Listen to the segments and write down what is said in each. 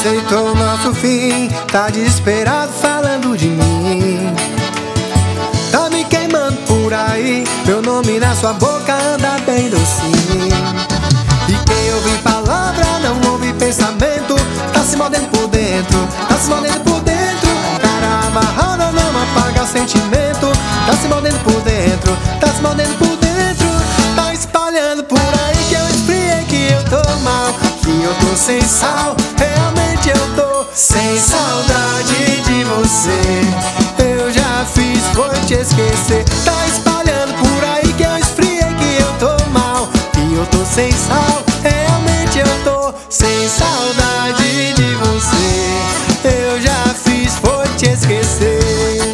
aceitou nosso fim, tá desesperado falando de mim. Tá me queimando por aí, meu nome na sua boca anda bem docinho. E quem ouve palavra não ouve pensamento, tá se mordendo por dentro, tá se mordendo por dentro. Cara amarrada não apaga sentimento, tá se mordendo por dentro, tá se mordendo por dentro. Tá espalhando por aí que eu esfriei, que eu tô mal, que eu tô sem sal, realmente eu tô sem saudade de você. Eu já fiz, foi te esquecer. Tá espalhando por aí que eu esfriei, que eu tô mal, que eu tô sem sal, realmente eu tô sem saudade de você. Eu já fiz, foi te esquecer.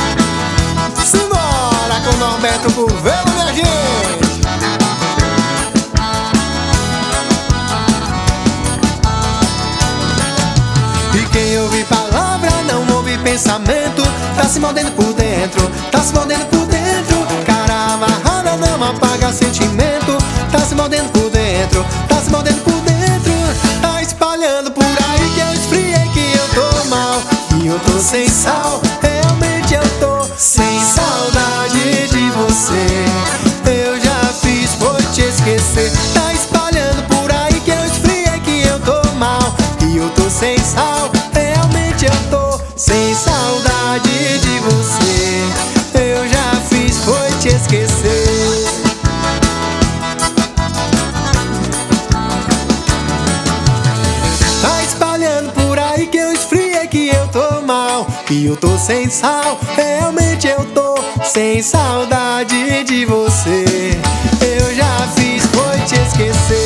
Simbora com Norberto Gouveia, minha gente. E quem ouve palavra não ouve pensamento, tá se mordendo por dentro, tá se mordendo por dentro. Cara amarrada não apaga sentimento, tá se mordendo por dentro, tá se mordendo por dentro. Tá espalhando por aí que eu esfriei, que eu tô mal, que eu tô sem sal, realmente eu tô sem saudade de você. Eu já fiz, foi te esquecer. Tá espalhando por aí que eu esfriei, que eu tô mal, que eu tô sem sal, realmente eu tô sem saudade de você. Eu já fiz, foi te esquecer. Tá espalhando por aí que eu esfriei, que eu tô mal, que eu tô sem sal, realmente eu tô sem saudade de você. Eu já fiz, foi te esquecer.